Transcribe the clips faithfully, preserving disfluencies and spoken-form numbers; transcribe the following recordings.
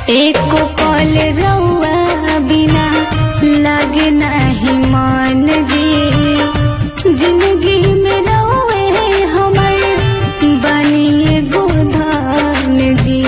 एको पल रउआ बिना लगे नहीं मन जी। जिंदगी में रउए हमर बनिए गोधान जी।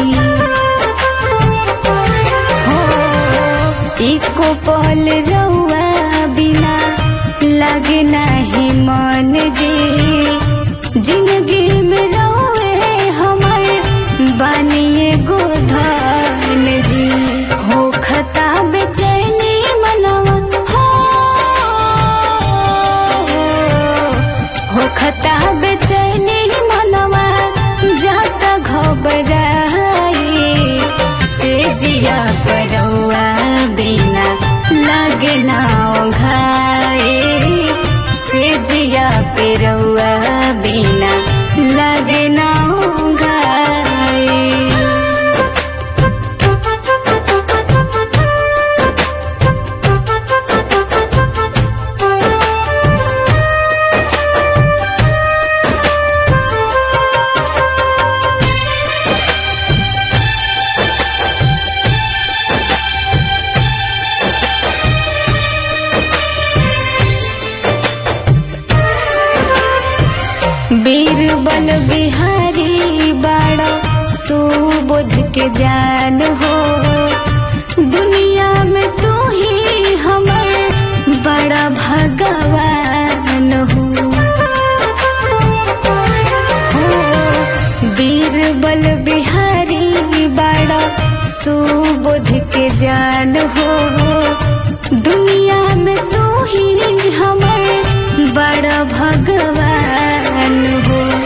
हो एको पल रउआ बिना लगे नहीं मन जी। जिंदगी में रउए हमर बनिए गोधान जी। हो खता बेचैनी मनवा हो, हो खता बेचैनी मनवा जाता घबराई। से जिया परौआ बिना लगे ना ओंघाए। से जिया परौआ बिना लगे ना ओंघाए। बीरबल बिहारी बाड़ा सुबोध के जान हो। दुनिया में तू ही हमर बड़ा भगवान हो। हो बीरबल बिहारी बाड़ा सुबोध के जान हो। दुनिया में तू ही हमर बड़ा भगवान हो।